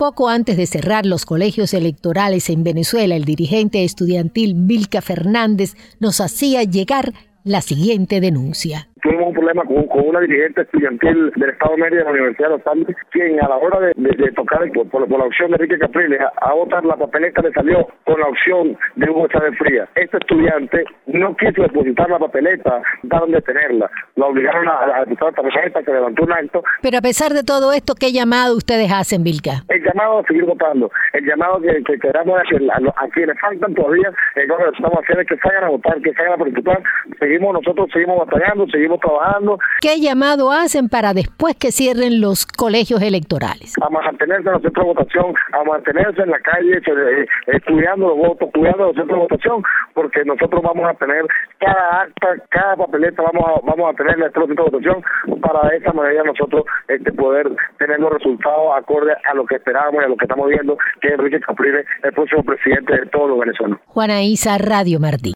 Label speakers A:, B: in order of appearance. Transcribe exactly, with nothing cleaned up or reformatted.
A: Poco antes de cerrar los colegios electorales en Venezuela, el dirigente estudiantil Vilca Fernández nos hacía llegar la siguiente denuncia.
B: Tuvimos un problema con, con una dirigente estudiantil del Estado de Mérida de la Universidad de los Andes, quien a la hora de, de, de tocar por, por, por la opción de Enrique Capriles a, a votar la papeleta le salió con la opción de Hugo Chávez Frías. Este estudiante no quiso depositar la papeleta, daron de tenerla. La obligaron a, a depositar la papeleta, que levantó un acto.
A: Pero a pesar de todo esto, ¿qué llamado ustedes hacen, Vilca?
B: El llamado a seguir votando. El llamado que, que queramos a, a, a quienes faltan todavía, eh, lo que estamos haciendo es que salgan a votar, que salgan a participar. Seguimos, nosotros seguimos batallando, seguimos trabajando.
A: ¿Qué llamado hacen para después que cierren los colegios electorales?
B: A mantenerse en los centros de votación, a mantenerse en la calle, eh, estudiando los votos, cuidando los centros de votación, porque nosotros vamos a tener cada acta, cada papeleta, vamos a, vamos a tener en los centros de votación, para de esa manera nosotros este, poder tener los resultados acordes a lo que esperábamos y a lo que estamos viendo, que es Enrique Capriles, el próximo presidente de todos los venezolanos.
A: Juana Isa, Radio Martí.